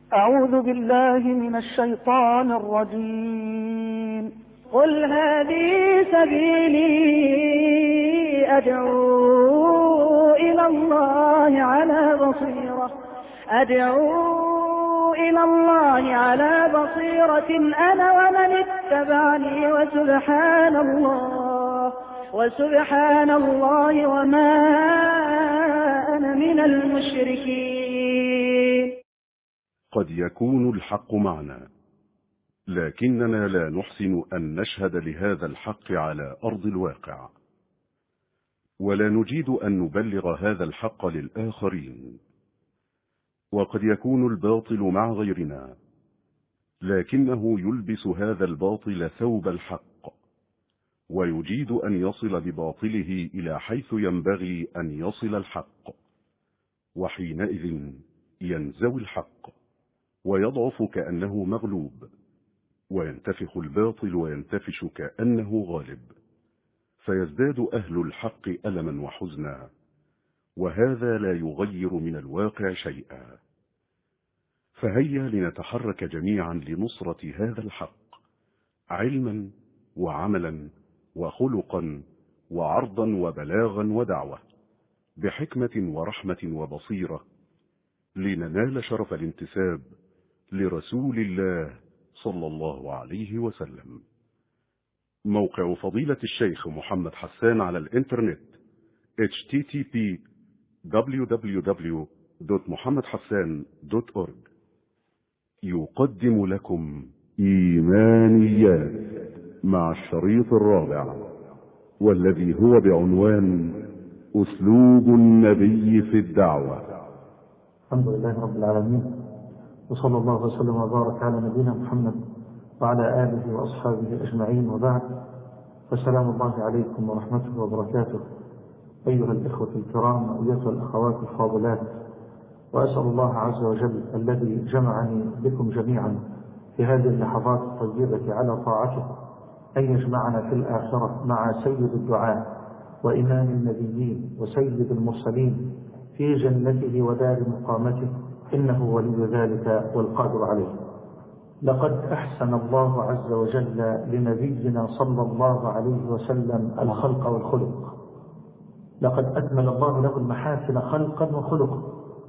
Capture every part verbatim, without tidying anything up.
أعوذ بالله من الشيطان الرجيم. قل هذه سبيلي أدعو إلى الله على بصيرة أدعو إلى الله على بصيرة أنا ومن اتبعني وسبحان الله وسبحان الله وما أنا من المشركين. قد يكون الحق معنا، لكننا لا نحسن أن نشهد لهذا الحق على أرض الواقع، ولا نجيد أن نبلغ هذا الحق للآخرين. وقد يكون الباطل مع غيرنا، لكنه يلبس هذا الباطل ثوب الحق، ويجيد أن يصل بباطله إلى حيث ينبغي أن يصل الحق، وحينئذ ينزوي الحق ويضعف كأنه مغلوب، وينتفخ الباطل وينتفش كأنه غالب، فيزداد أهل الحق ألما وحزنا، وهذا لا يغير من الواقع شيئا. فهيا لنتحرك جميعا لنصرة هذا الحق، علما وعملا وخلقا وعرضا وبلاغا ودعوة، بحكمة ورحمة وبصيرة، لننال شرف الانتساب لرسول الله صلى الله عليه وسلم. موقع فضيلة الشيخ محمد حسان على الإنترنت إتش تي تي بي دبليو دبليو دبليو دوت محمد حسان دوت أورج يقدم لكم إيمانيات مع الشريط الرابع، والذي هو بعنوان أسلوب النبي في الدعوة. الحمد لله رب العالمين، وصلى الله وسلم وبارك على نبينا محمد وعلى آله وأصحابه أجمعين، وبعد، فسلام الله عليكم ورحمته وبركاته أيها الإخوة الكرام وأيها الأخوات الفاضلات. وأسأل الله عز وجل الذي جمعني بكم جميعا في هذه اللحظات الطيبة على طاعته أن يجمعنا في الآخرة مع سيد الدعاء وإمام النبيين وسيد المرسلين في جنته ودار مقامته، إنه ولي ذلك والقادر عليه. لقد أحسن الله عز وجل لنبينا صلى الله عليه وسلم الخلق والخلق، لقد أكمل الله له المحاسن خلقا وخلقا.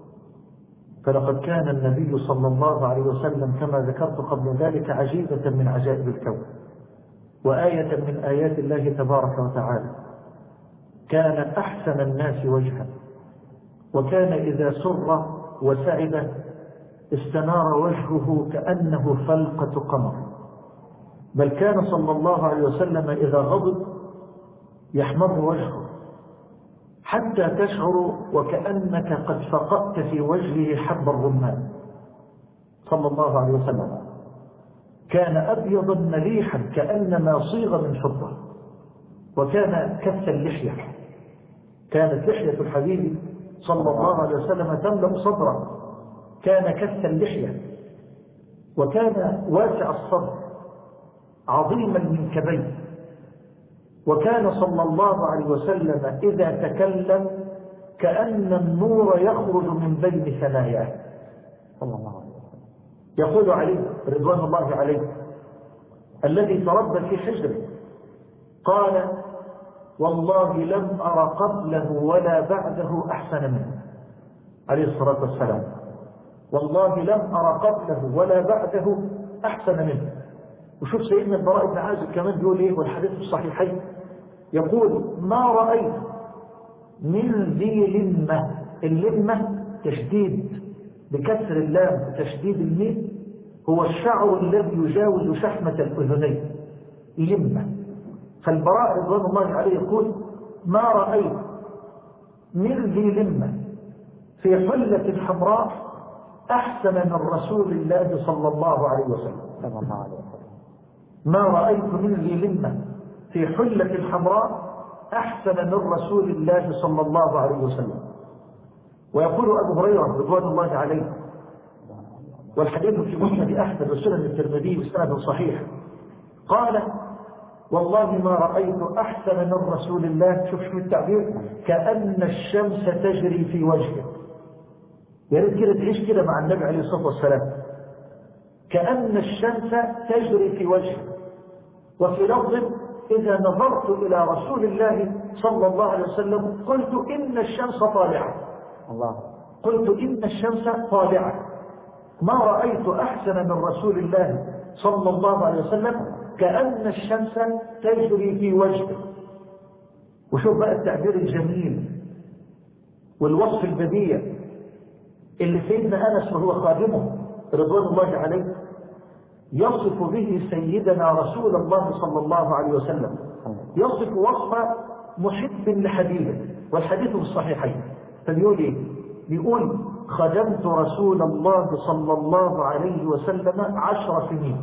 فلقد كان النبي صلى الله عليه وسلم كما ذكرت قبل ذلك عجيبة من عجائب الكون، وآية من آيات الله تبارك وتعالى. كان أحسن الناس وجها، وكان إذا سر وسعد استنار وجهه كأنه فلقة قمر. بل كان صلى الله عليه وسلم إذا غضب يحمر وجهه حتى تشعر وكأنك قد فقأت في وجهه حب الرمان صلى الله عليه وسلم. كان أبيضا مليحا كأنما صيغ من فضة، وكان كث اللحية، كانت لحية الحبيب صلى الله عليه وسلم تملأ صدره، كان كث اللحية، وكان واسع الصدر عظيم المنكبين، وكان صلى الله عليه وسلم إذا تكلم كأن النور يخرج من بين ثناياه صلى الله عليه وسلم. يقول علي رضوان الله عليه الذي تربى في حجره، قال: والله لم أر قبله ولا بعده أحسن منه، عليه الصلاة والسلام. والله لم أر قبله ولا بعده أحسن منه. وشوف سيدنا البراء بن عازب كمان بيقول إيه، والحديث في الصحيحين، يقول: ما رأيت من ذي لمة، اللمة تشديد بكسر اللام وتشديد الميم، هو الشعر الذي يجاوز شحمة الأذنين، لمة. فالبراء رضوان الله عليه يقول: ما رأيت من ذي لمة في حلة حمراء أحسن من رسول الله صلى الله عليه وسلم. ما رأيت من ذي لمة في حلة حمراء أحسن من رسول الله صلى الله عليه وسلم. ويقول أبو هريرة رضوان الله عليه، والحديث في مسند أحمد وسنن الترمذي بسند صحيح، قال: والله ما رأيت أحسن من رسول الله، شوف شو التعبير، كأن الشمس تجري في وجهه. يا ريت كده تعيش كده مع النبي عليه الصلاة والسلام، كأن الشمس تجري في وجهه. وفي لفظ إذا نظرت إلى رسول الله صلى الله عليه وسلم قلت إن الشمس طالعة. الله. قلت إن الشمس طالعة، ما رأيت أحسن من رسول الله صلى الله عليه وسلم كأن الشمس تجري في وجهه. وشوف بقى التعبير الجميل والوصف البديع اللي سيدنا أنس وهو خادمه رضوان الله عليه يصف به سيدنا رسول الله صلى الله عليه وسلم، يصف وصف محب لحبيبه، والحديث في الصحيحين. فبيقول ايه؟ بيقول خدمت رسول الله صلى الله عليه وسلم عشر سنين.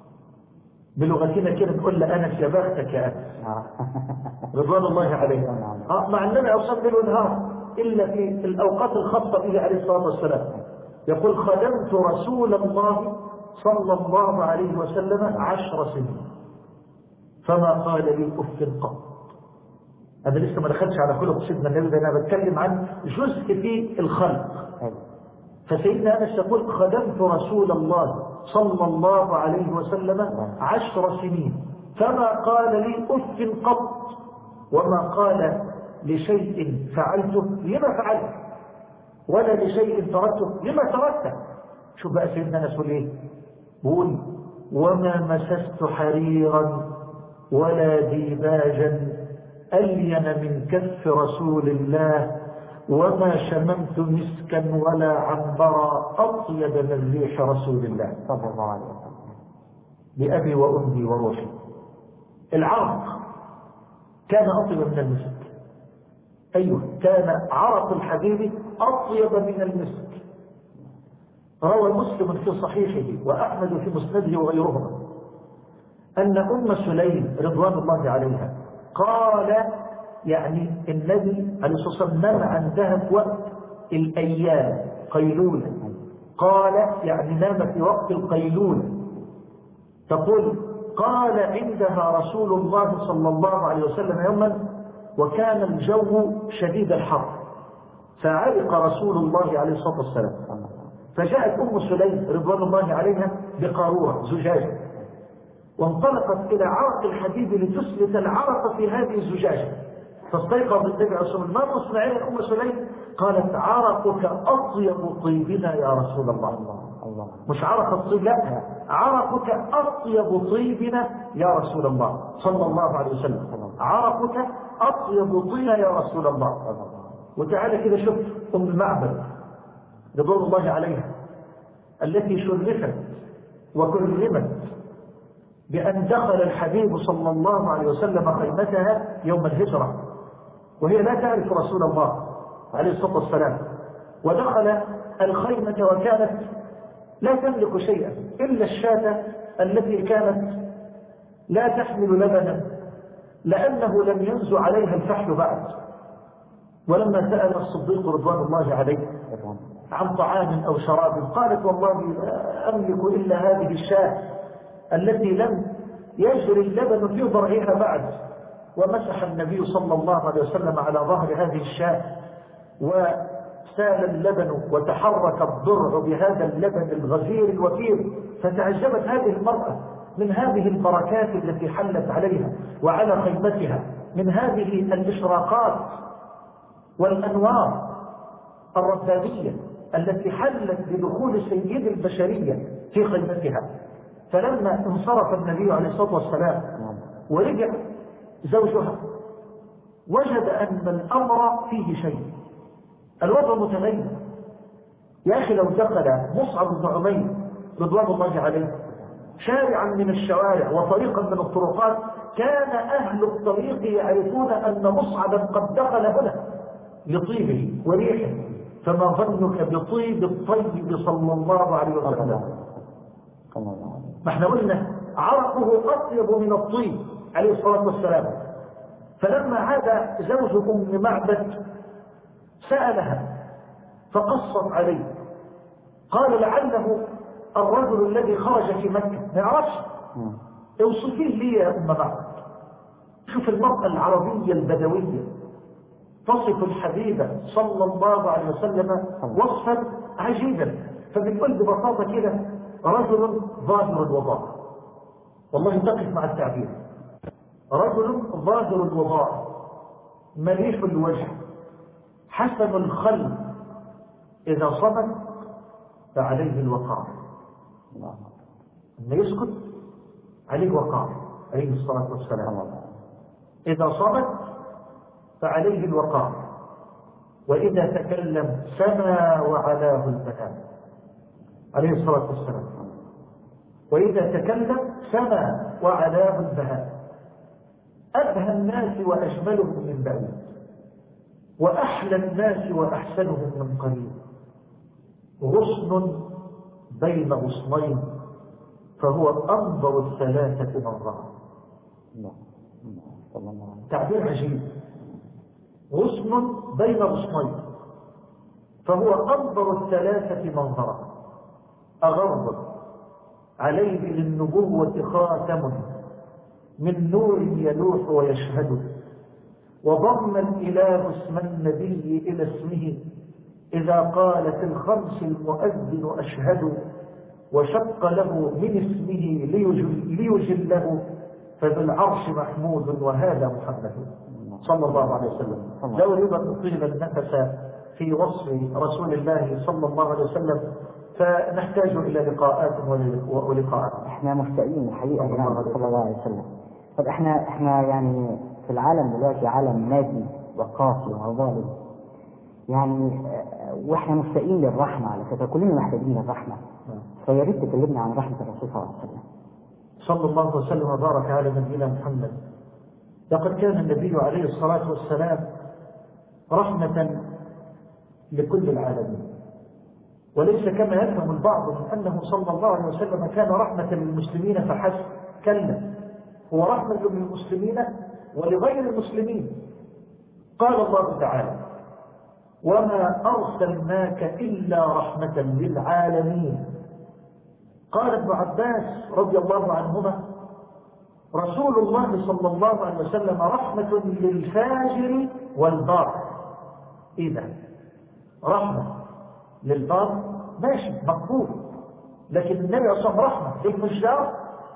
بلغتنا كده نقول له أنس يا بختك يا أنس رضوان الله عليه. اه مع النبي أصلا له نهار إلا في الأوقات الخاصة به عليه الصلاة والسلام. يقول خدمت رسول الله صلى الله عليه وسلم عشر سنين فما قال لي أف قط. أنا لسه ما دخلتش على خلق سيدنا النبي ده، أنا بتكلم عن جزء في الخلق. فسيدنا أنس يقول خدمت رسول الله صلى الله عليه وسلم عشر سنين فما قال لي أف قط، وما قال لشيء فعلته لما فعلت، ولا لشيء تركته لما تركته. شو بقى سيدنا أنس يقول إيه؟ بقول وما مسست حريرا ولا ديباجا ألين من كف رسول الله، وما شممت مسكا ولا عنبرا أطيب من ريح رسول الله صلى الله عليه وسلم. بأبي وأمي وروحي. العرق كان أطيب من المسك. أيوه، كان عرق الحبيب أطيب من المسك. روى مسلم في صحيحه وأحمد في مسنده وغيرهما أن أم سليم رضوان الله عليها قال يعني النبي عليه الصلاة والسلام نام عندها في وقت الأيام قيلولة. قال يعني نام في وقت القيلولة. تقول قال عندها رسول الله صلى الله عليه وسلم يوما وكان الجو شديد الحر فعرق رسول الله عليه الصلاة والسلام، فجاءت أم سليم رضوان الله عليها بقارورة زجاجة وانطلقت إلى عرق الحبيب لتسلت العرق في هذه الزجاجة. فاستيقظ النبي عليه الصلاة والسلام ما تصنعين يا أم سليم؟ قالت عرقك أطيب طيبنا يا رسول الله. الله. مش عرق الطيب، لا، عرقك أطيب طيبنا يا رسول الله صلى الله عليه وسلم. عرقك أطيب طيبنا يا رسول الله. وتعالى كده شوف أم معبد رضوان الله عليها التي شرفت وكرمت بأن دخل الحبيب صلى الله عليه وسلم خيمتها يوم الهجرة وهي لا تعرف رسول الله عليه الصلاة والسلام، ودخل الخيمة وكانت لا تملك شيئا إلا الشاة التي كانت لا تحمل لبنا لأنه لم ينزل عليها الفحل بعد. ولما سأل الصديق رضوان الله عليه عن طعام أو شراب قالت والله لا أملك إلا هذه الشاة التي لم يجري اللبن في ضرعها بعد. ومسح النبي صلى الله عليه وسلم على ظهر هذه الشاة وسال اللبن وتحرك الضرع بهذا اللبن الغزير الوفير. فتعجبت هذه المرأة من هذه البركات التي حلت عليها وعلى خيمتها، من هذه الإشراقات والأنوار الربانية التي حلت بدخول سيد البشرية في خيمتها. فلما انصرف النبي عليه الصلاة والسلام ورجع زوجها وجد أن الأمر فيه شيء، الوضع متغير. يا أخي لو دخل مصعب بن عمير رضوان الله عليه شارعا من الشوارع وطريقا من الطرقات كان أهل الطريق يعرفون أن مصعبا قد دخل هنا لطيبه وريحه، فما ظنك بطيب الطيب صلى الله عليه وسلم. ما احنا قلنا عرقه أطيب من الطيب عليه الصلاة والسلام. فلما عاد زوج أم معبد سألها فقصت عليه، قال لعله الرجل الذي خرج في مكة ما يعرفش، اوصفيه لي يا أم معبد. شوف المرأة العربية البدوية تصف الحبيب صلى الله عليه وسلم وصفا عجيبا. فبنقول ببساطة كده رجل ظاهر الوضاء، والله تقف مع التعبير، رجل ظاهر الوضاء مليح الوجه حسن الخلق، إذا صمت فعليه الوقار. أن يسكت عليه وقار عليه الصلاة والسلام. إذا صمت فعليه الوقار، وإذا تكلم سما وعلاه البهاء عليه الصلاة والسلام. وإذا تكلم سما وعلاه البهاء. أبهى الناس وأجملهم من بعيد، وأحلى الناس وأحسنهم من قريب. غصن بين غصنين فهو أنظر الثلاثة منظرا. تعبير عجيب. غصن بين غصنين فهو أنظر الثلاثة منظرا. أغرب عليه للنبوة خاتم من نور يلوح ويشهد، وضم الإله اسم النبي إلى اسمه إذا قال في الخمس المؤذن أشهد، وشق له من اسمه ليجل ليجله، فبالعرش محمود وهذا محمد صلى الله عليه وسلم. لا أريد أن أطيل النفس في وصف رسول الله صلى الله عليه وسلم، فنحتاج إلى لقاءات ولقاءات. احنا مشتاقين الحقيقة صلى الله عليه وسلم. طب احنا احنا يعني في العالم دلوقتي عالم مادي وقاسي وظالم يعني، واحنا مشتاقين للرحمة على فكرة، كلنا محتاجين للرحمة. فيا ريت تكلمنا عن رحمة الرسول صلى الله عليه وسلم. صلى الله وسلم وبارك على نبينا محمد. لقد كان النبي عليه الصلاة والسلام رحمة لكل العالمين، وليس كما يفهم البعض من أنه صلى الله عليه وسلم كان رحمة للمسلمين فحسب. كلا، هو رحمة للمسلمين ولغير المسلمين. قال الله تعالى: وما أرسلناك إلا رحمة للعالمين. قال ابن عباس رضي الله عنهما: رسول الله صلى الله عليه وسلم رحمة للفاجر والبار. إذا رحمة للبار ماشي مقبول، لكن النبي صلى الله عليه وسلم رحمة للفجار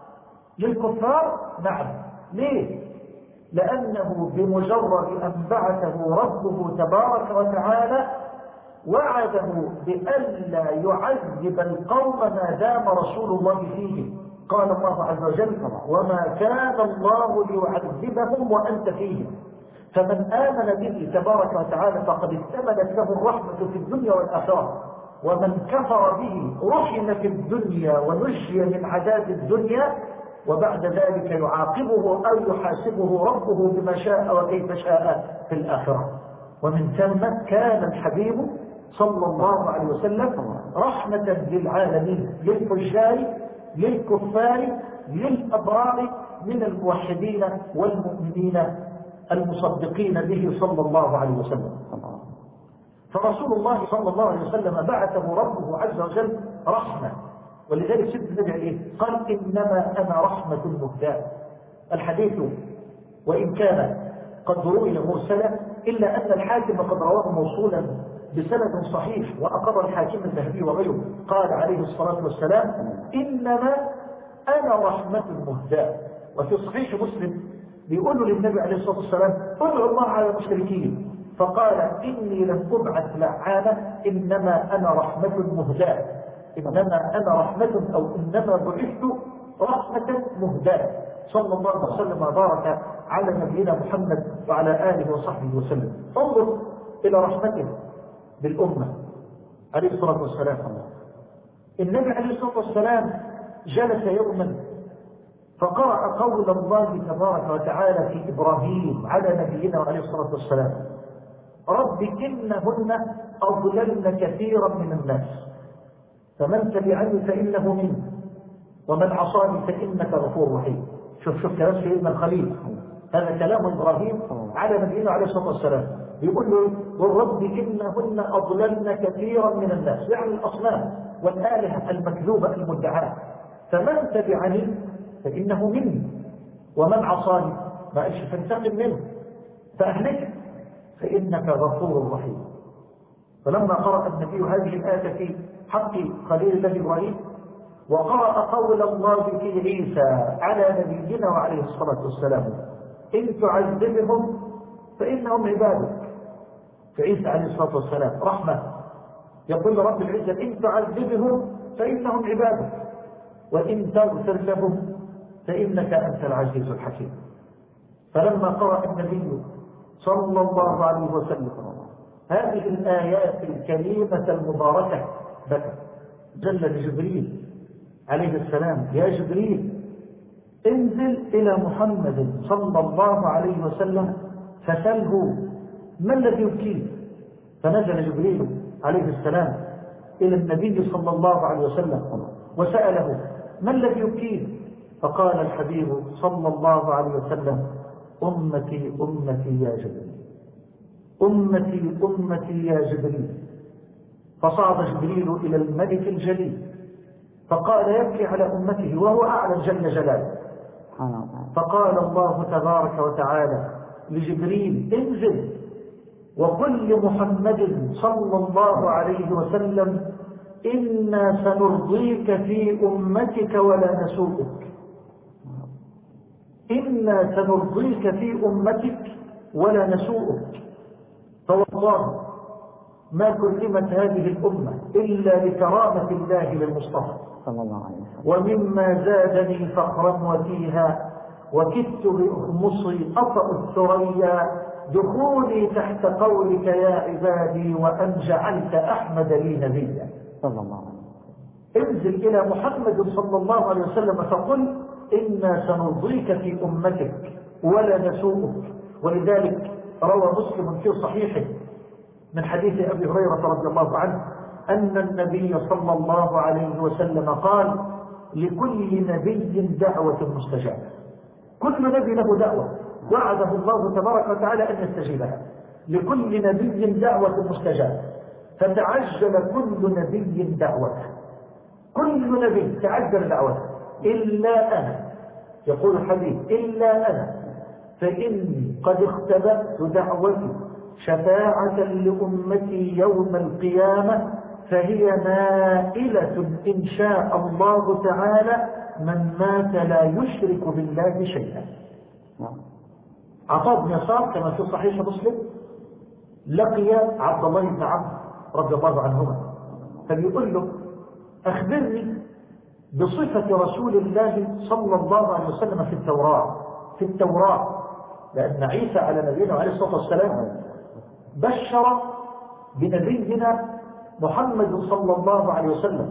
للكفار نعم. ليه؟ لأنه بمجرد أن بعثه ربه تبارك وتعالى وعده بألا يعذب القوم ما دام رسول الله فيه. قال الله عز وجل: وما كان الله ليعذبهم وأنت فيهم. فمن آمن به تبارك وتعالى فقد اكتملت له الرحمة في الدنيا والآخرة، ومن كفر به رحم في الدنيا ونجي من عذاب الدنيا، وبعد ذلك يعاقبه أو يحاسبه ربه بما شاء وكيف شاء في الآخرة. ومن ثم كان الحبيب صلى الله عليه وسلم رحمة للعالمين، للفجار للكفار للأبرار من الموحدين والمؤمنين المصدقين به صلى الله عليه وسلم. فرسول الله صلى الله عليه وسلم بعثه ربه عز وجل رحمة، ولذلك سيد النبي عليه قال: إنما أنا رحمة مهداة. الحديث وإن كان قد روي مرسلا إلا أن الحاكم قد رواه موصولا بسند صحيح، وأقر الحاكم الذهبي وغيره. قال عليه الصلاة والسلام: إنما أنا رحمة مهداة. وفي صحيح مسلم بيقولوا للنبي عليه الصلاة والسلام: ادعوا الله على المشركين، فقال: إني لم أبعث لعانة، إنما أنا رحمة مهداة. إنما أنا رحمة أو إنما بعثت رحمة مهداة. صلى الله عليه وسلم وبارك على نبينا محمد وعلى آله وصحبه وسلم. انظر إلى رحمته بالأمة عليه الصلاة والسلام. النبي عليه الصلاة والسلام جلس يوما فقرأ قول الله تبارك وتعالى في إبراهيم على نبينا عليه الصلاة والسلام: رب إنهن أضللن كثيرا من الناس فمن تبعني فإنه منه ومن عصاني فإنك غفور رحيم. شوف شوف كلام سيدنا الخليل، هذا كلام إبراهيم على نبينا عليه الصلاة والسلام. بيقول له: والرب إنهن أضللن كثيرا من الناس، يعني الأصنام والآلهة المكذوبة المدعاة، فمن تبعني فإنه مني ومن عصاني ما قالش فانتقم منه فأهلك فإنك غفور رحيم. فلما قرأ النبي هذه الآية في حق خليل الله إبراهيم وقرأ قول الله في عيسى على نبينا وعليه الصلاة والسلام إن تعذبهم فإنهم عبادك، في عيسى عليه الصلاة والسلام رحمة، يقول رب العزة إن تعذبهم فإنهم عبادك وإن تغفر لهم فإنك أنت العزيز الحكيم. فلما قرأ النبي صلى الله عليه وسلم هذه الآيات الكريمة المباركة بكى، جل جبريل عليه السلام يا جبريل انزل إلى محمد صلى الله عليه وسلم فسله ما الذي يبكيه. فنزل جبريل عليه السلام إلى النبي صلى الله عليه وسلم وسأله ما الذي يبكيه، فقال الحبيب صلى الله عليه وسلم أمتي أمتي يا جبريل، أمتي أمتي يا جبريل. فصعد جبريل إلى الملك الجليل فقال يبكي على أمته وهو أعلم جل جلاله. فقال الله تبارك وتعالى لجبريل انزل وقل لمحمد صلى الله عليه وسلم إنا سنرضيك في أمتك ولا نسوءك، إنا سنرضيك في أمتك ولا نسوءك. فوالله ما كلمت هذه الأمة إلا لكرامة الله للمصطفى صلى الله عليه وسلم. ومما زادني فخرا وفيها وكدت بأخمصي أطأ الثريا دخولي تحت قولك يا عبادي وأن جعلت أحمد لي نبيا صلى الله عليه وسلم. انزل إلى محمد صلى الله عليه وسلم فقل إنا سنرضيك في أمتك ولا نسوءك. ولذلك روى مسلم في صحيحه من حديث أبي هريرة رضي الله عنه أن النبي صلى الله عليه وسلم قال لكل نبي دعوة مستجابة. كل نبي له دعوة وعده الله تبارك وتعالى أن يستجيبها، لكل نبي دعوة مستجابة. فتعجل كل نبي دعوته، كل نبي تعجل دعوته إلا أنا، يقول الحبيب إلا أنا فإني قد اختبأت دعوتي شفاعة لأمتي يوم القيامة فهي نائلة إن شاء الله تعالى من مات لا يشرك بالله شيئا. عطاء بن يسار كما في صحيح مسلم لقي عبد الله بن عمرو رضي الله عنهما فبيقول له أخبرني بصفة رسول الله صلى الله عليه وسلم في التوراة في التوراة لأن عيسى على نبينا عليه الصلاة والسلام بشر بنبينا محمد صلى الله عليه وسلم،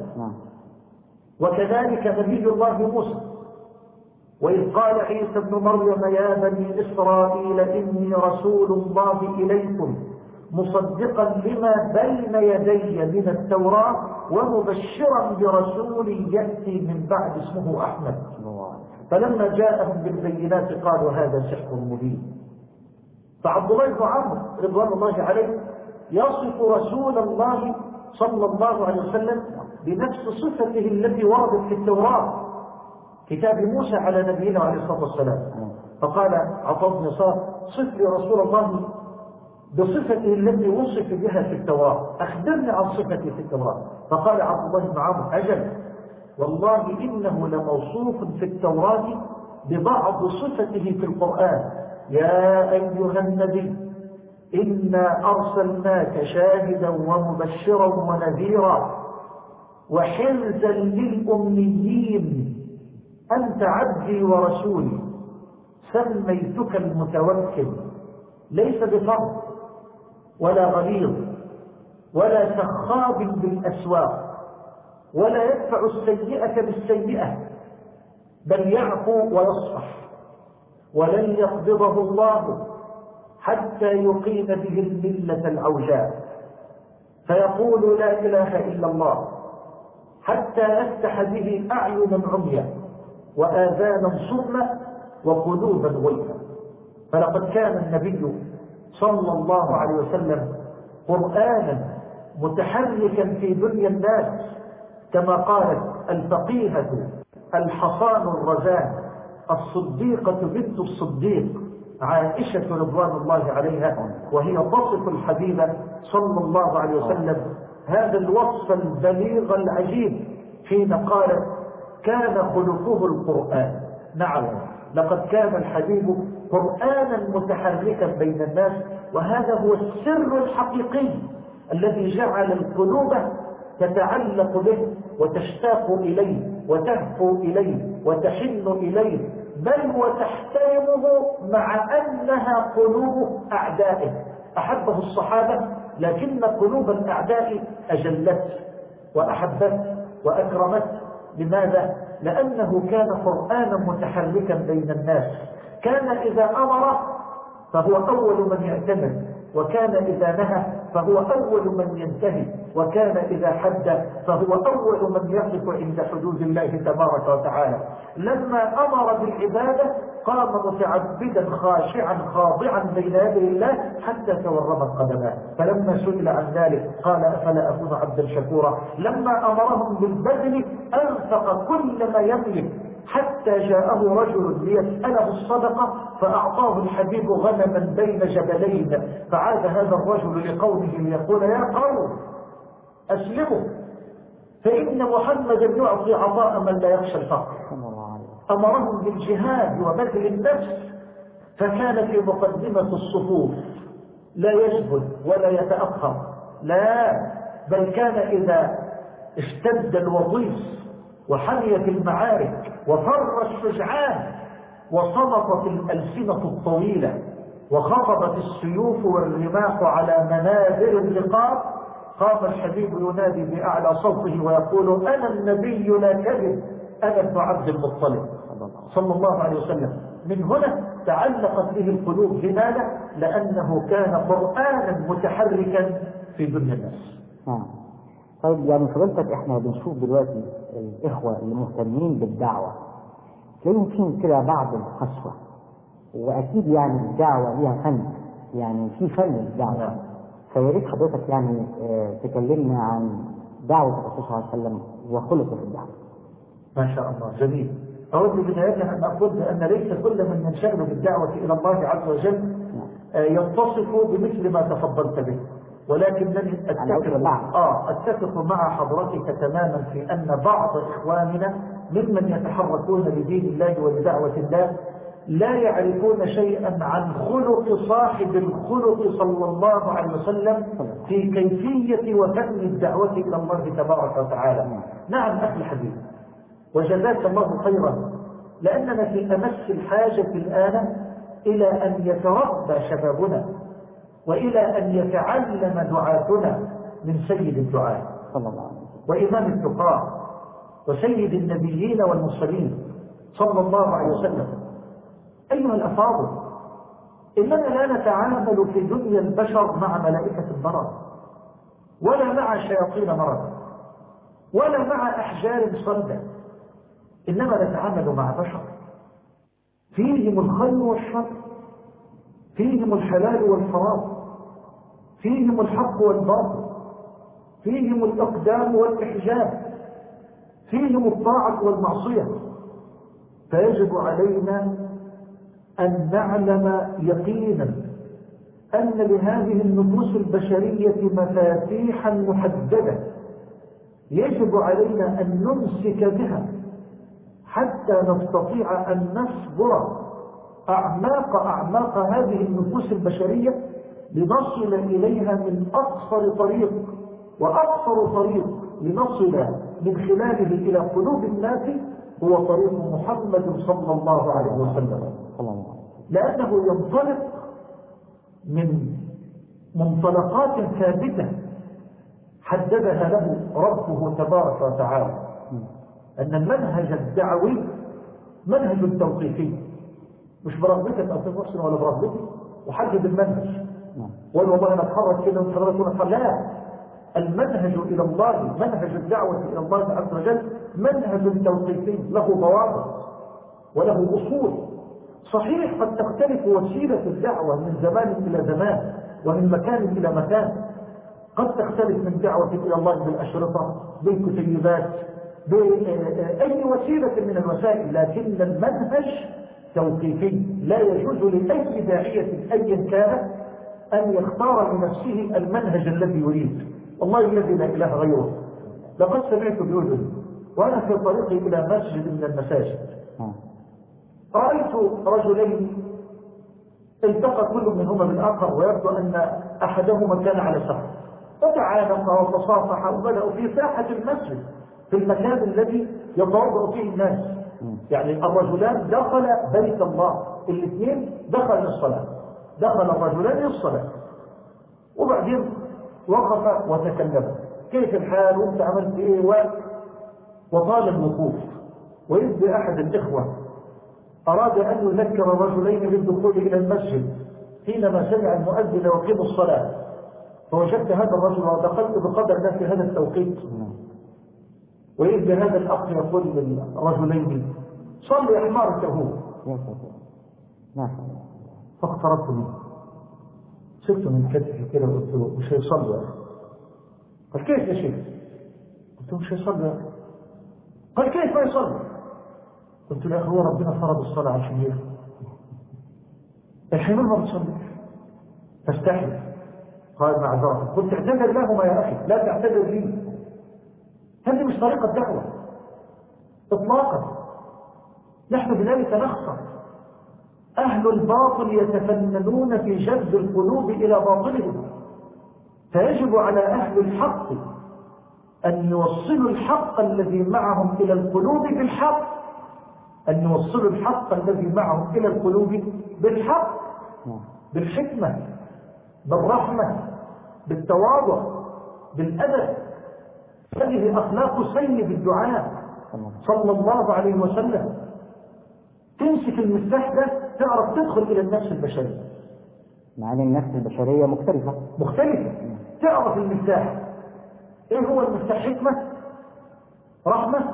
وكذلك نبي الله موسى. وإذ قال عيسى ابن مريم يا بني إسرائيل إني رسول الله إليكم مصدقا لما بين يدي من التوراة ومبشرا برسول يأتي من بعد اسمه أحمد. فلما جاءهم بالبينات قالوا هذا سحر مبين. فعبد الله بن عمرو رضوان الله عليه يصف رسول الله صلى الله عليه وسلم بنفس صفته التي وردت في التوراة كتاب موسى على نبينا عليه الصلاة والسلام. فقال عطاء بن يسار صف لي رسول الله بصفته التي وصف بها في التوراة، أخبرني عن صفتي في التوراة. فقال عبد الله بن عمرو أجل والله إنه لموصوف في التوراة ببعض صفته في القرآن يا أيها النبي إنا أرسلناك شاهدا ومبشرا ونذيرا وحرزا للأميين أنت عبدي ورسولي سميتك المتوكل ليس بفرض ولا غليظ ولا سخاب بالأسواق ولا يدفع السيئة بالسيئة بل يعفو ويصفح ولن يقبضه الله حتى يقيم به الملة العوجاء فيقول لا إله إلا الله حتى يفتح به أعينا عميا وآذانا صما وقلوبا غلفا. فلقد كان النبي صلى الله عليه وسلم قرآنا متحركا في دنيا الناس كما قالت الفقيهة الحصان الرزان الصديقة بنت الصديق عائشة رضوان الله عليها وهي تصف الحبيب صلى الله عليه وسلم هذا الوصف البليغ العجيب حين قالت كان خلقه القرآن. نعم، لقد كان الحبيب قرآنا متحركا بين الناس، وهذا هو السر الحقيقي الذي جعل القلوب تتعلق به وتشتاق إليه وتهفو إليه وتحن إليه، بل وتحترمه مع أنها قلوب أعدائه. أحبه الصحابة لكن قلوب الأعداء أجلته وأحبته وأكرمته. لماذا؟ لأنه كان قرآنا متحركا بين الناس، كان إذا أمر فهو أول من يأتمر، وكان إذا نهى فهو أول من ينتهي، وكان إذا حد فهو أول من يقف عند حدود الله تبارك وتعالى. لما أمر بالعبادة قام متعبدا خاشعا خاضعا بين يدي الله حتى تورمت قدماه، فلما سئل عن ذلك قال أفلا أكون عبدا شكورا. لما أمرهم بالبذل أنفق كل ما يملك حتى جاءه رجل ليسأله الصدقة فأعطاه الحبيب غنما بين جبلين، فعاد هذا الرجل لقومه ليقول يا قوم أسلموا فإن محمدا يعطي عطاء من لا يخشى الفقر. أمرهم بالجهاد وبذل النفس، فكان في مقدمة الصفوف لا يجبن ولا يتأخر، لا، بل كان إذا اشتد الوطيس وحميت المعارك وفر الشجعان وصمتت الألسنة الطويلة وخطبت السيوف والرماح على منابر الرقاب، قام الحبيب ينادي بأعلى صوته ويقول أنا النبي لا كذب، أنا ابن عبد المطلب صلى الله عليه وسلم. من هنا تعلقت به القلوب. لماذا؟ لأنه كان قرآنا متحركا في دنيا الناس. نعم. طيب يعني فضلتك احنا بنشوف دلوقتي الإخوة المهتمين بالدعوة تلاقيهم فيهم كده بعض القسوة، وأكيد يعني الدعوة ليها فن، يعني في فن الدعوة. نعم. فياريت حضرتك يعني اه تكلمنا عن دعوة الرسول صلى الله عليه وسلم وخلقه في الدعوة. ما شاء الله، جميل. أود بداية أن أقول بأن ليس كل من ينشغل بالدعوة إلى الله عز وجل يتصف بمثل ما تفضلت به، ولكنني أتفق, آه أتفق مع حضرتك تماما في أن بعض إخواننا ممن يتحركون لدين الله ولدعوة الله لا يعرفون شيئا عن خلق صاحب الخلق صلى الله عليه وسلم في كيفية وفن الدعوة إلى الله تبارك وتعالى. نعم أخي الحبيب، وجزاك الله خيرا، لأننا في أمس الحاجة الآن إلى أن يتربى شبابنا وإلى أن يتعلم دعاتنا من سيد الدعاة وإمام التقاة وسيد النبيين والمرسلين صلى الله عليه وسلم. أيها الأفاضل، إننا لا نتعامل في دنيا البشر مع ملائكة مرض، ولا مع شياطين مرض، ولا مع أحجار صلدة، إنما نتعامل مع بشر فيهم الخير والشر، فيهم الحلال والحرام، فيهم الحق والباطل، فيهم الإقدام والإحجام، فيهم الطاعة والمعصية. فيجب علينا أن نعلم يقينا أن لهذه النفوس البشرية مفاتيحا محددة يجب علينا أن نمسك بها حتى نستطيع أن نصبر أعماق أعماق هذه النفوس البشرية لنصل إليها من أقصر طريق، وأقصر طريق لنصل من خلاله إلى قلوب الناس هو طريق محمد صلى الله عليه وسلم، لأنه ينطلق من منطلقات ثابتة حددها له ربه تبارك وتعالى، أن المنهج الدعوي منهج توقيفي، مش برغبتك أو تفصل ولا برغبتك وحدد المنهج ولا والله أنا أتحرك كده وتحرك ولا لا. المنهج إلى الله، منهج الدعوة إلى الله عز وجل منهج توقيفي له ضوابط وله أصول. صحيح قد تختلف وسيلة الدعوة من زمان إلى زمان ومن مكان إلى مكان، قد تختلف من دعوة إلى الله بالأشرطة بالكتيبات بأي وسيلة من الوسائل، لكن المنهج توقيفي لا يجوز لأي داعية أيا كان أن يختار لنفسه المنهج الذي يريد. والله الذي لا إله غيره لقد سمعت بأذني وأنا في طريقي إلى مسجد من المساجد رأيت رجلين التقى كل منهما بالآخر ويبدو أن أحدهما كان على سفر فتعانق وتصافح وبدأوا في ساحة المسجد في المكان الذي يتوضأ فيه الناس. يعني الرجلان دخل بيت الله، الاثنين دخل للصلاة، دخل الرجلان للصلاة وبعدين وقف وتكلم كيف الحال وانت عملت ايه و... وطال الوقوف. ويبدأ أحد الإخوة أراد أن يذكر الرجلين بالدخول إلى المسجد حينما سمع المؤذن يقيم الصلاة، فوجدت هذا الرجل ودخلت بقدر الله في هذا التوقيت. ويبدأ هذا الأخ يقول للرجلين صلي حمارك هو. فاقتربت منه سبت من كتفي كده وقلت له مش هيصلي. قال كيف يا شيخ؟ قلت له مش هيصلي. قال كيف ما يصلي؟ قلت له هو ربنا فرض الصلاة عشان يفهم الحمار ما بتصلي فاستحي. قال معذرة. قلت اعتذر لهما يا أخي لا تعتذر لي، هذه مش طريقة دعوة إطلاقا. نحن بذلك نخسر. أهل الباطل يتفننون في جذب القلوب إلى باطلهم، فيجب على أهل الحق أن يوصلوا الحق الذي معهم إلى القلوب بالحق، أن يوصلوا الحق الذي معهم إلى القلوب بالحق، بالحكمة، بالرحمة، بالتواضع، بالأدب. هذه أخلاق سيد الدعاء صلى الله عليه وسلم. تمسك المفتاح ده تعرف تدخل إلى النفس البشرية، مع أن النفس البشرية مختلفة مختلفة تعرف المفتاح إيه هو المفتاح؟ حكمة، رحمة،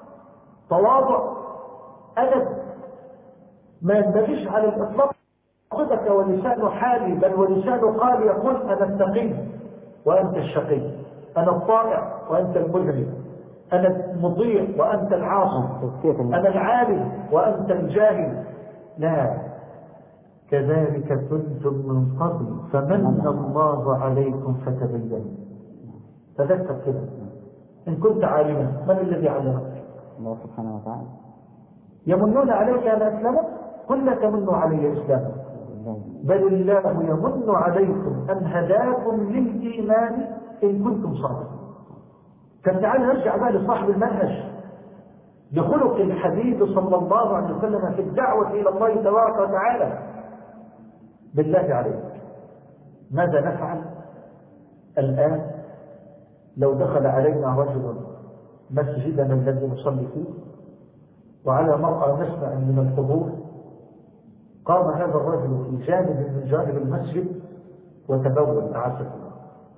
تواضع، أدب. ما ينبغيش على الإطلاق صدق ولسان حالي بل ولسان قال يقول أنا التقي وأنت الشقي، أنا الطائع وأنت المجرم، أنا المطيع وأنت العاصي، أنا العالم وأنت الجاهل. لا، كذلك كنتم من قبل فمن الله عليكم فتبينوا. تذكر كده، إن كنت عالما من الذي علمك؟ الله سبحانه وتعالى. يمنون عليك أن أسلموا؟ قل لا تمنوا علي إسلامك بل الله يمن عليكم أن هداكم للإيمان إن كنتم صادقين. فتعالى نرجع بقى لصاحب المنهج، لخلق الحبيب صلى الله عليه وسلم في الدعوة إلى الله تبارك وتعالى. بالله عليك ماذا نفعل الآن لو دخل علينا رجل مسجدنا الذي نصلي فيه وعلى مرأى نسمع من الحضور قام هذا الرجل في جانب من جانب المسجد وتبول أعزك الله؟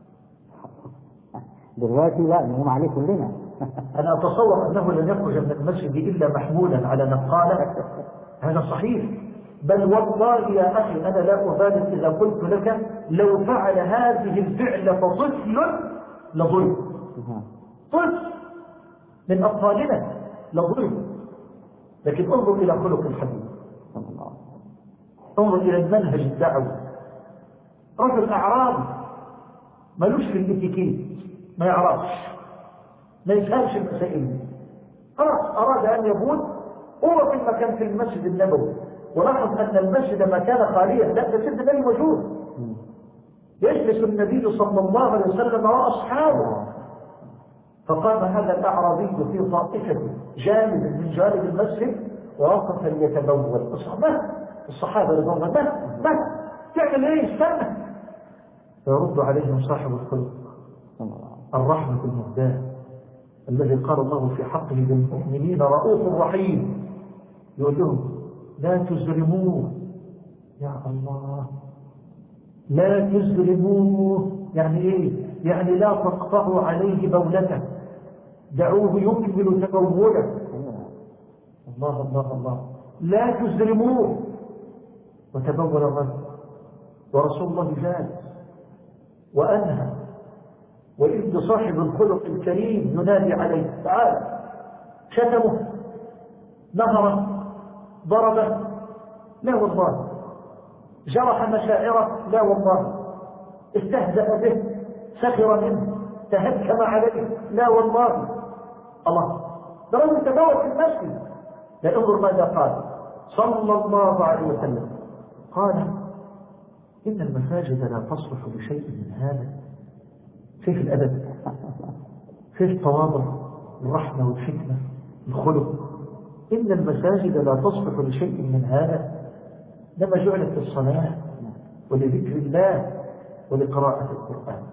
دلوقتي لا نقوم عليه كلنا. أنا أتصور أنه لن يخرج من المسجد إلا محمولا على نقالة. هذا صحيح. بل والله يا أخي أنا لا أبالغ إذا قلت لك لو فعل هذه الفعل فطفل لظلم، طفل من أطفالنا لظلم. لكن انظر إلى خلق الحبيب، انظر إلى المنهج الدعوي. رجل أعرابي ملوش في الاتيكيت، ما يعرفش، ما يفهمش المسائل، خلاص أراد أن يبول هو في المكان في المسجد النبوي، ولاحظ أن المسجد ما كان خاليا، لا ده المسجد النبوي موجود، يجلس النبي صلى الله عليه وسلم وأصحابه. فقام هذا الأعرابي في طائفة جانب من جانب المسجد ووقف ليتبول. الصحابة رضوان الله ما ما تعمل ايه؟ استنى. فيرد عليهم صاحب الخلق الرحمة المهداة الذي قال الله في حقه بالمؤمنين رؤوف رحيم، يقول لهم لا تظلموه. يا الله، لا تظلموه يعني ايه؟ يعني لا تقطعوا عليه بولته، دعوه يكمل تبوله. الله الله الله، لا تظلموه. وتبول الرجل ورسول الله جالس وأنهى، وإذ صاحب الخلق الكريم ينادي عليه تعالى، شتمه، نهره، ضربه، لا والله. جرح مشاعره؟ لا والله. استهزأ به، سخر منه، تهكم عليه؟ لا والله. الله، ده رجل تبوأ في المسجد. لا، انظر ماذا قال صلى الله عليه وسلم. قال إن المساجد لا تصلح لشيء من هذا. فيه الأدب، فيه التواضع، الرحمة والحكمة، الخلق. إن المساجد لا تصلح لشيء من هذا، لما جعلت للصلاة ولذكر الله ولقراءة القرآن.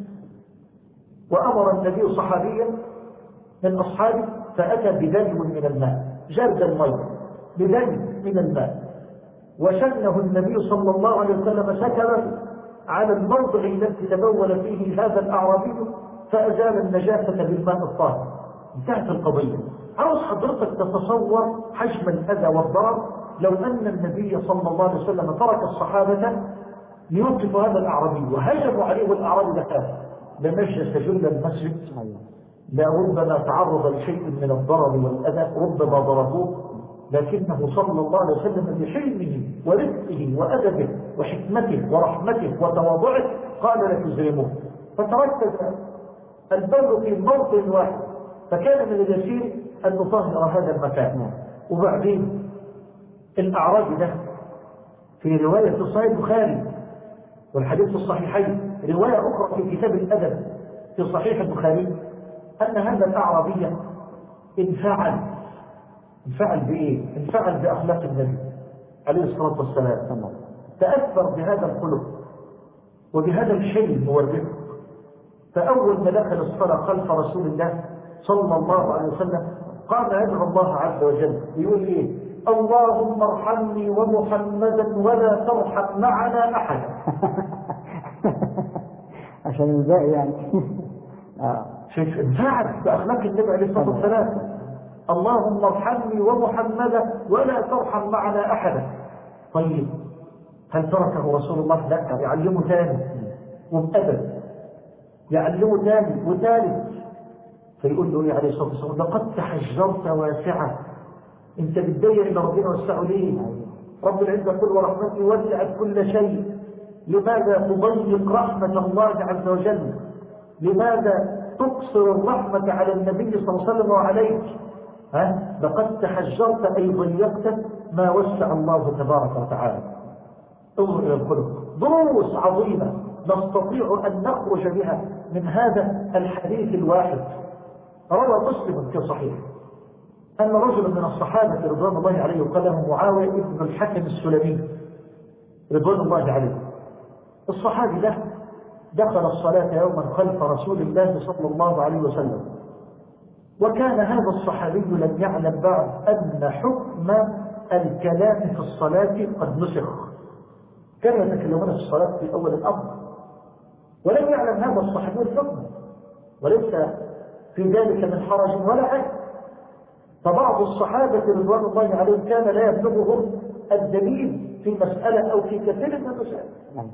وأمر النبي صحابيا من أصحابه فأتى بدلو من الماء، جرد الماء بدلو من الماء، وشنه النبي صلى الله عليه وسلم سكبه على الموضع الذي تبول فيه هذا الأعرابي فأزال النجاسة بالماء الطاهر. انتهت القضية. عاوز حضرتك تتصور حجم الأذى والضرر لو أن النبي صلى الله عليه وسلم ترك الصحابة ليوقف هذا الأعرابي وهجموا عليه والأعرابي دخل لنجس جل المسجد. لربما تعرض لشيء من الضرر والأذى، ربما ضربوه، لكنه صلى الله عليه وسلم بحلمه ورفقه وأدبه وحكمته ورحمته وتواضعه قال لا تزرموه. فتركز البر في موطن واحد، فكان من اليسير أن نطهر هذا المكان. وبعدين الأعرابي ده في رواية صحيح البخاري والحديث الصحيحين، رواية أخرى في كتاب الأدب في صحيح البخاري، أن هذا الأعرابي انفعل. انفعل بإيه؟ انفعل بأخلاق النبي عليه الصلاة والسلام، تأثر بهذا الخلق وبهذا الشيء والرفق. فأول ما دخل الصلاة خلف رسول الله صلى الله عليه وسلم قام يدعو الله عز وجل يقول إيه؟ اللهم ارحمني ومحمدا ولا ترحم معنا أحدا. عشان الباقي يعني. شيء انفعل بأخلاق النبي عليه الصلاة والسلام. اللهم ارحمني ومحمدا ولا ترحم معنا أحدا. طيب هل تركه رسول الله؟ لا، يعلمه ثاني وبأدب، يعلمه ثاني وثالث. فيقول له عليه الصلاة والسلام لقد تحجرت واسعة، انت بتضيق الى ربنا وسعه ليه؟ رب العزة قل ورحمتي وسعت كل شيء، لماذا تضيق رحمة الله عز وجل؟ لماذا تقصر الرحمة على النبي صلى الله عليه وسلم وعليك؟ ها؟ لقد تحجرت أي ضيقت ما وسع الله تبارك وتعالى. انظر إلى الخلق، دروس عظيمة نستطيع أن نخرج بها من هذا الحديث الواحد. روى مسلم في صحيح أن رجلا من الصحابة رضوان الله عليه وقال له معاوية ابن الحكم السلمي رضوان الله عليه. الصحابي ده دخل الصلاة يوما خلف رسول الله صلى الله عليه وسلم، وكان هذا الصحابي لم يعلم بعد أن حكم الكلام في الصلاة قد نسخ. كانوا يتكلمون في الصلاة في أول الأمر، ولم يعلم هذا الصحابي الحكم، وليس في ذلك من حرج ولا حاجة. فبعض الصحابة رضوان الله عليهم كان لا يبلغهم الدليل في مسألة أو في كثير من المسائل.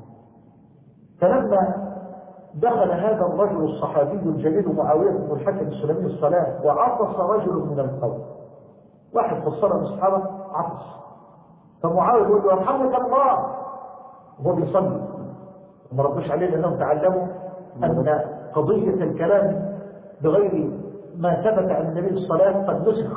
فلما دخل هذا الرجل الصحابي الجليل معاوية بن الحكم السلمي الصلاة وعطس رجل من القوم، واحد في الصلاة من الصحابة عطس، فمعاوية يقول له يرحمك الله وهو بيصلي. ما ردوش عليه لأنهم تعلموا أن قضية الكلام بغير ما ثبت عن النبي في الصلاة قد نسخ.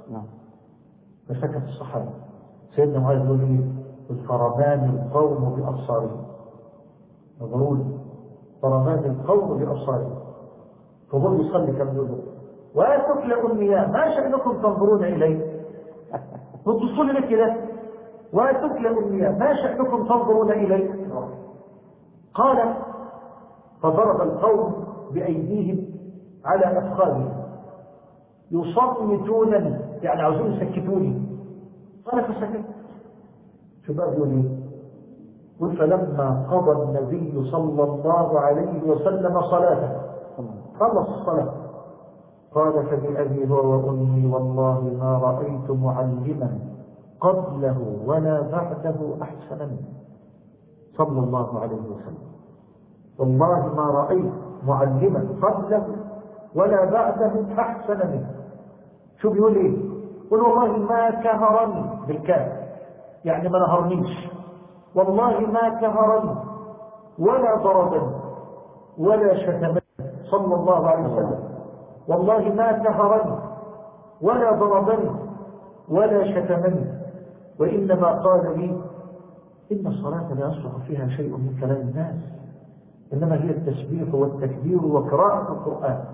فسكت الصحابة. سيدنا معاذ يقول لي فرمان القوم بأبصارهم، نظرون فرمان القوم بأبصارهم، فظل يصلي كم يقول وتكلأ المياه ما شأنكم تنظرون إليه؟ وتصل لك كده وتكلأ المياه ما شأنكم تنظرون إليه؟ قال فضرب القوم بأيديهم على أفخاذهم يصمتونني، يعني عاوزين يسكتوني. قال فسكت. شو بقى يقول لي؟ قل فلما قضى النبي صلى الله عليه وسلم صلاته خلص الصلاة قال فبأبي هو وأمي والله ما رأيت معلما قبله ولا بعده أحسن منه صلى الله عليه وسلم. والله ما رأيت معلما قبله ولا بعده أحسن منه. شو بيقول إيه؟ قل والله ما كهرني بالكاف يعني ما نهرنيش، والله ما كهرني ولا ضربني ولا شتمني صلى الله عليه وسلم، والله ما كهرني ولا ضربني ولا شتمني، وإنما قال لي إن الصلاة لا يصلح فيها شيء من كلام الناس، إنما هي التسبيح والتكبير وقراءة القرآن.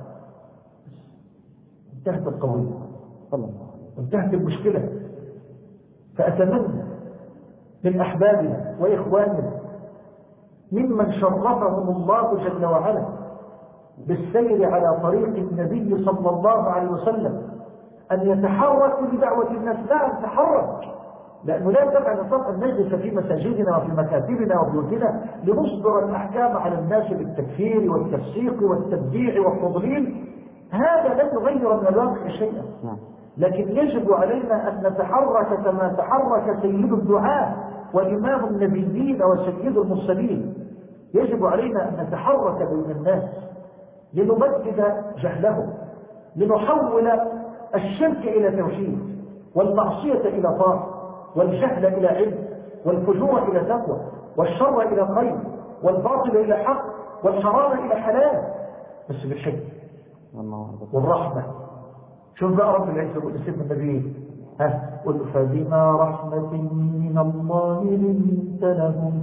انتهت القضية، انتهت المشكلة. فأتمنى من أحبابنا وإخواننا ممن شرفهم الله جل وعلا بالسير على طريق النبي صلى الله عليه وسلم أن يتحركوا بدعوة الناس. لا نتحرك، لأنه لا ينبغي أن نستطيع أن نجلس في مساجدنا وفي مكاتبنا وبيوتنا لنصدر الأحكام على الناس بالتكفير والتفسيق والتبديع والتضليل. هذا لن يغير من الواقع شيئا، لكن يجب علينا أن نتحرك كما تحرك سيد الدعاة وإمام النبيين وسيد المرسلين. يجب علينا أن نتحرك بين الناس لنمجد جهلهم، لنحول الشرك إلى توحيد والمعصية إلى طاعة والجهل إلى علم والفجور إلى تقوى والشر إلى خير والباطل إلى حق والحرام إلى حلال، بس بالحكمة والرحمة. شوف بقى رب العزة يقول لسيدنا النبي ها قل فبما رحمة من الله لنت لهم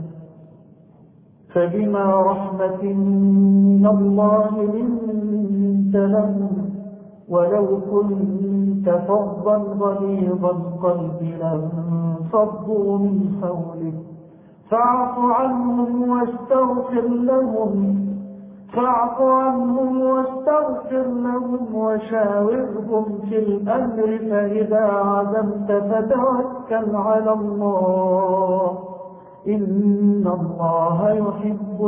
فبما رحمة من الله لنت لهم ولو كنت فظا غليظ القلب لانفضوا من حولك فاعف عنهم واستغفر لهم فاعف عنهم واستغفر لهم وشاورهم في الأمر فإذا عزمت فتوكل على الله إن الله يحب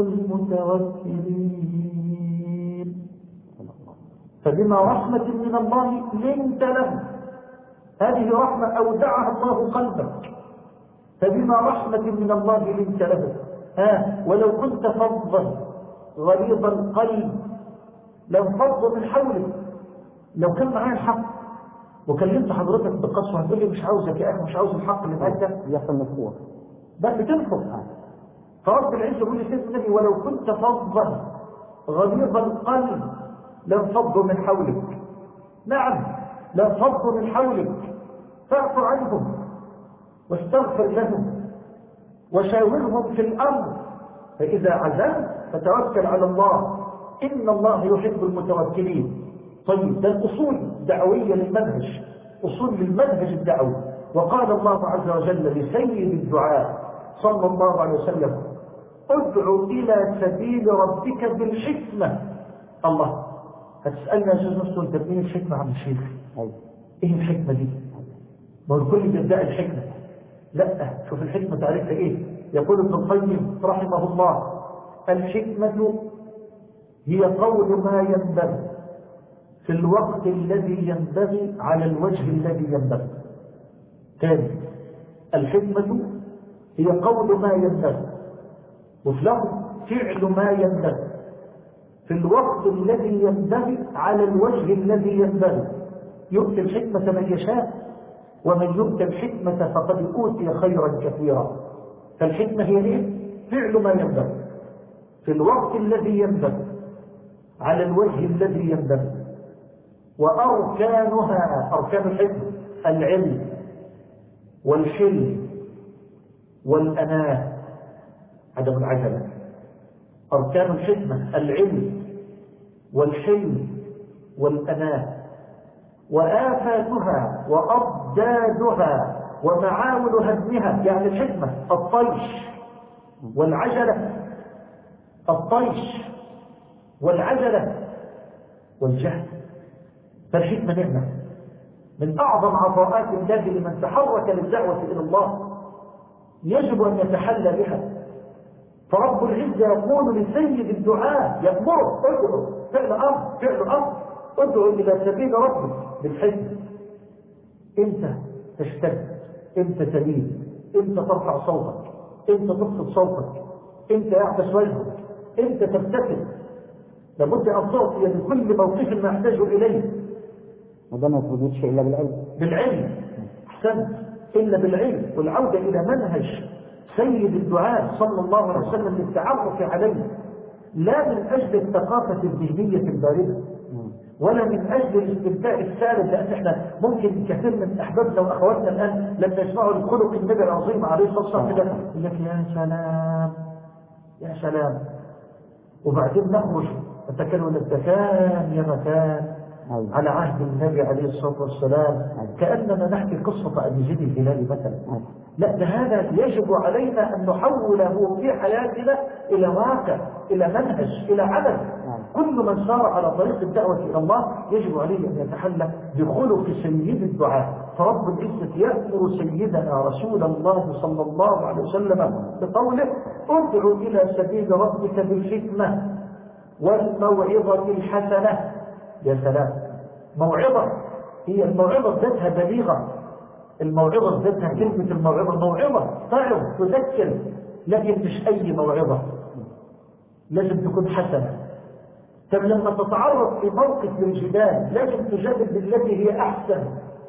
المتوكلين. فبما رحمة من الله لنت له، هذه رحمة أودعها الله قلبك. فبما رحمة من الله لنت له ها ولو كنت فظا غليظ القلب لانفضوا من حولك. لو كان معايا الحق وكلمت حضرتك بقسوة هتقول لي مش عاوزك يا أخي، مش عاوز الحق اللي معاك ده، يحصل نفوة بس بتنفض. فرب العزة يقول لي سيدنا النبي ولو كنت فظا غليظ القلب لانفضوا من حولك. نعم لانفضوا من حولك، فاعف عنهم واستغفر لهم وشاورهم في الأمر فإذا عزمت فتوكل على الله إن الله يحب المتوكلين. طيب ده الأصول الدعوية للمنهج، أصول للمنهج الدعوي. وقال الله عز وجل لسيد الدعاء صلى الله عليه وسلم ادعو إلى سبيل ربك بالحكمة. الله هتسألنا يا شيخ نفسه انت مين الحكمة عم الشيخ؟ ايه الحكمة دي؟ ما هو الكل بيدعي الحكمة. لا، شوف الحكمة تعرفها ايه. يقول ابن القيم رحمه الله الحكمة هي قول ما ينبغي في الوقت الذي ينبغي على الوجه الذي ينبغي. ثاني الحكمة هي قول ما ينبغي وفي لفظ فعل ما ينبغي في الوقت الذي ينبغي على الوجه الذي ينبغي. يؤتي الحكمة من يشاء ومن يؤتى الحكمة فقد أوتي خيرا كثيرا. فالحكمة هي ايه؟ فعل ما ينبغي في الوقت الذي ينبغي على الوجه الذي ينبغي. وأركانها أركان الحكمة العلم والحلم والأناة عدم العجلة. أركان الحكمة العلم والحلم والأناة. وآفاتها وأضدادها ومعاول هدمها يعني الحكمة الطيش والعجلة، الطيش والعجلة والجهل. فالحكمة نعمة من أعظم عطاءات الله لمن تحرك للدعوة إلى الله، يجب أن يتحلى بها. فرب العزة يقول لسيد الدعاء يأمره ادعو فعل أمر فعل أمر ادعو إلى سبيل ربك بالحكمة. أنت تشتد، أنت تلين، أنت ترفع صوتك، أنت تخفض صوتك، أنت يعبس وجهك، أنت تبتسم. لابد أن تعطي لكل موقف ما يحتاج إليه. وده ما يفوتش إلا بالعلم. بالعلم. أحسنت. إلا بالعلم والعودة إلى منهج سيد الدعاء صلى الله عليه وسلم للتعرف عليه، لا من أجل الثقافة الذهنية الباردة ولا من أجل الاستمتاع السالب، لأن احنا ممكن كثير من أحبابنا وأخواتنا الآن لما يسمعوا الخلق النبي العظيم عليه الصلاة والسلام يقول لك يا سلام يا سلام، وبعدين نخرج نتكلم التكان يا مكان على عهد النبي عليه الصلاة والسلام كأننا نحكي قصة أبي زيد الهلالي مثلا. لا، ده هذا يجب علينا أن نحوله في حياتنا إلى واقع، إلى منهج، إلى عمل. كل من سار على طريق الدعوة إلى الله يجب عليه أن يتحلى بخلق سيد الدعاء. فرب العزة يأمر سيدنا رسول الله صلى الله عليه وسلم بقوله ادعو إلى سبيل ربك بالحكمة والموعظة الحسنة. يا سلام، موعظة، هي الموعظة ذاتها بليغة، الموعظة ذاتها كلمة الموعظة موعظة تعظ تذكر، لكن مش أي موعظة، لازم تكون حسنة. طب لما تتعرض في موقف الجدال لازم تجادل بالتي هي أحسن،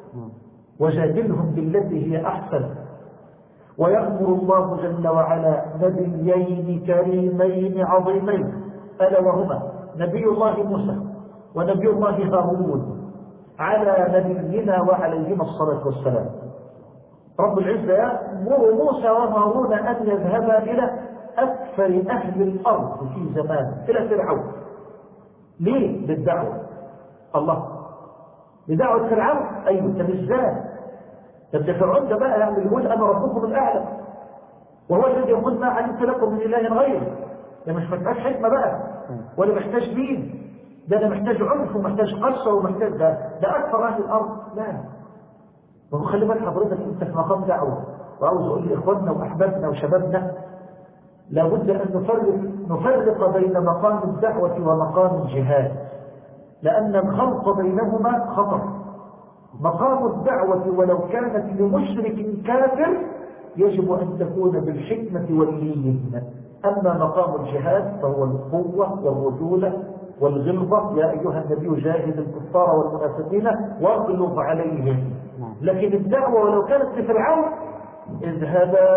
وجادلهم بالتي هي أحسن. ويأمر الله جل وعلا نبيين كريمين عظيمين ألا وهما نبي الله موسى ونبي الله هارون على نبينا وعليهما الصلاة والسلام. رب العزة يأمر موسى وهارون أن يذهبا إلى أكثر أهل الأرض في زمان، إلى فرعون. ليه؟ للدعوة. الله، لدعوة فرعون. أيوة، طب ازاي؟ طب ده فرعون ده بقى يعني يقول أنا ربكم الأعلى وهو الذي يقول ما علمت لكم من إله غيره. ده مش محتاج حكمة بقى ولا محتاج دين، ده ده محتاج عنف ومحتاج قسوة ومحتاج ده ده أكثر أهل الأرض. لا، وهو خلي بالك حضرتك أنت في مقام دعوة، وعاوز أقول لإخواننا وأحبابنا وشبابنا لابد أن نفرق نفرق بين مقام الدعوة ومقام الجهاد، لأن الخلط بينهما خطر. مقام الدعوة ولو كانت لمشرك كافر يجب أن تكون بالحكمة واللين، أما مقام الجهاد فهو القوة والرجولة والغلظة. يا أيها النبي جاهد الكفار والمنافقين واغلظ عليهم. لكن الدعوة ولو كانت لفرعون اذهبا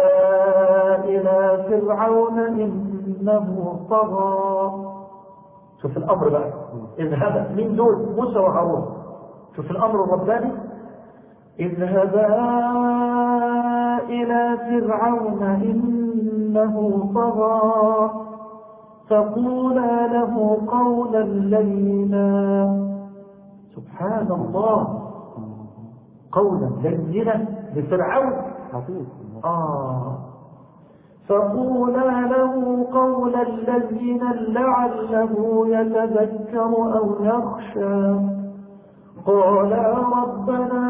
إلى فرعون إنه طغى. شوف الأمر بقى، اذهبا من دول موسى وهارون. شوف الأمر الرباني، اذهبا إلى فرعون إنه طغى فقولا له قولا لينا. سبحان الله، قولا لينا لفرعون. آه فقولا له قولا لينا لعله يتذكر أو يخشى. قالا ربنا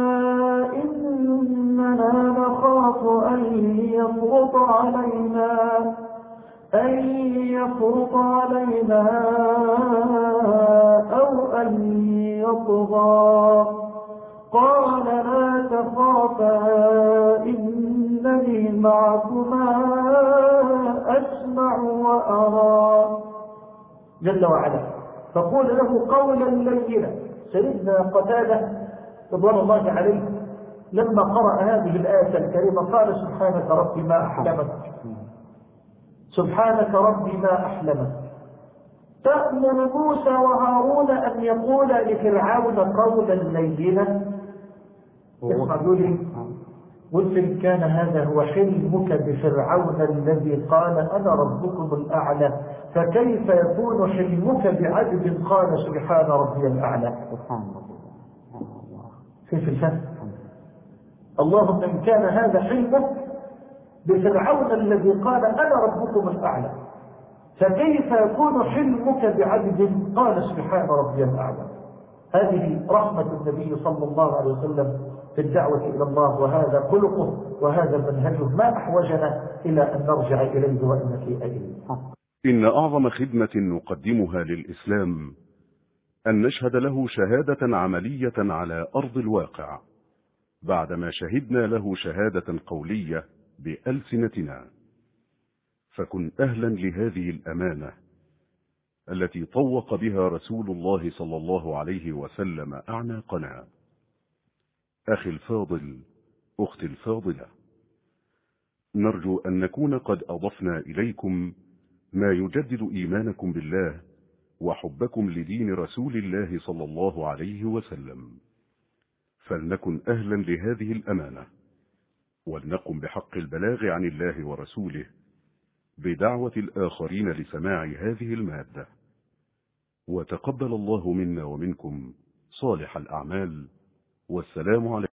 إننا نخاف أن يفرط علينا أن يفرط علينا أو أن يطغى. قال لا تخافا إنني معكما أسمع وأرى. جل وعلا فقول له قولا لينا. سيدنا قتادة رضوان الله عليه لما قرأ هذه الآية الكريمة قال سبحانك ربي ما أحلمك، سبحانك ربي ما أحلمك. تأمر موسى وهارون أن يقولا لفرعون قولا لينا. اسمع لي، قل إن كان هذا هو حلمك بفرعون الذي قال أنا ربكم الأعلى فكيف يكون حلمك بعبد قال سبحان ربي الأعلى. كيف الفهم؟ اللهم إن كان هذا حلمك بفرعون الذي قال أنا ربكم الأعلى فكيف يكون حلمك بعبد قال سبحان ربي الأعلى. هذه رحمة النبي صلى الله عليه وسلم في الدعوة إلى الله، وهذا خلقه وهذا منهجه. ما أحوجنا إلى أن نرجع إليه وإن في أيديه. إن أعظم خدمة نقدمها للإسلام أن نشهد له شهادة عملية على أرض الواقع بعدما شهدنا له شهادة قولية بألسنتنا. فكن أهلا لهذه الأمانة التي طوق بها رسول الله صلى الله عليه وسلم أعناقنا. أخي الفاضل، أختي الفاضلة، نرجو أن نكون قد أضفنا إليكم ما يجدد إيمانكم بالله وحبكم لدين رسول الله صلى الله عليه وسلم، فلنكن أهلا لهذه الأمانة، ولنقم بحق البلاغ عن الله ورسوله بدعوة الآخرين لسماع هذه المادة. وتقبل الله منا ومنكم صالح الأعمال، والسلام عليكم.